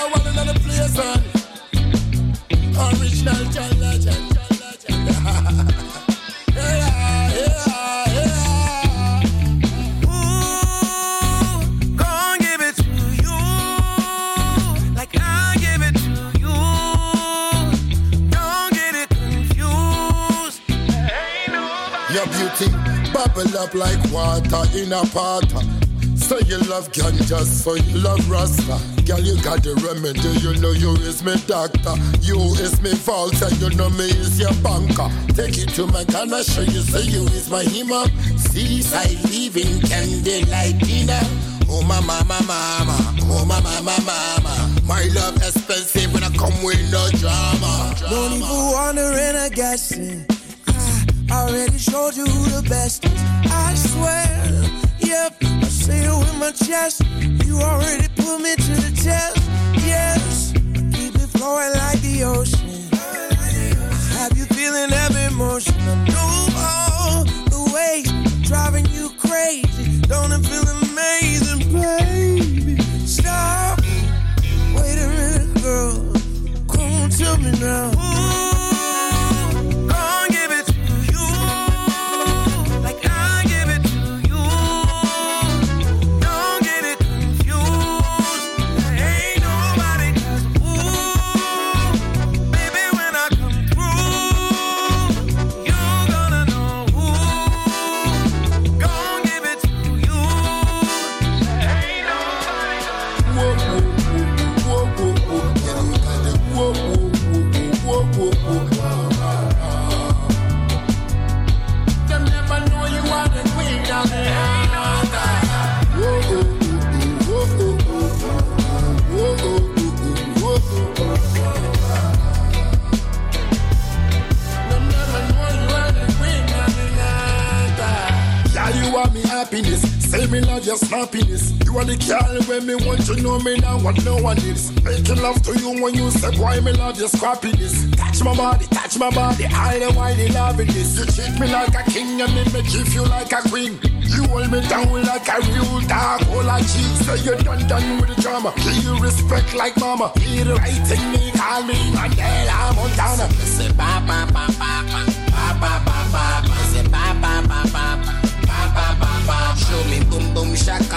one another place, man. Original John Legend. Yeah. Ooh, gon' give it to you, like I give it to you. Don't get it confused. Ain't nobody. Your beauty bubble up like water in a pot. So you love ganja, so you love Rasta. Girl, you got the remedy, you know you is me doctor. You is me vault, and you know me is your banker. Take it to my Ghana, show you, say you is my hima. Seaside living, candlelight dinner. Oh my mama, oh my mama. My love expensive when I come with no drama. Don't even wonder and I guess it. I already showed you who the best is. I swear, yep, I say it with my chest. You already put me to the test. Yes, keep it flowing like the ocean. Have you feeling every emotion? I know all the ways I'm driving you crazy. Don't it feel amazing, baby? Stop. Wait a minute, girl. Come on, tell me now. Say me love your snappiness. You are the girl when me want to know me now what no one is. Making love to you when you say boy me love your scrappiness. Touch my body, I the why they loving this. You treat me like a king and me give you like a queen. You hold me down like a real dog, all like cheese. So you done with the drama. Give you respect like mama. Be the right thing me, call me Mandela Montana. Say ba ba ba ba ba ba ba ba ba. Say ba ba ba ba ba ba ba ba. Show me boom boom shaka.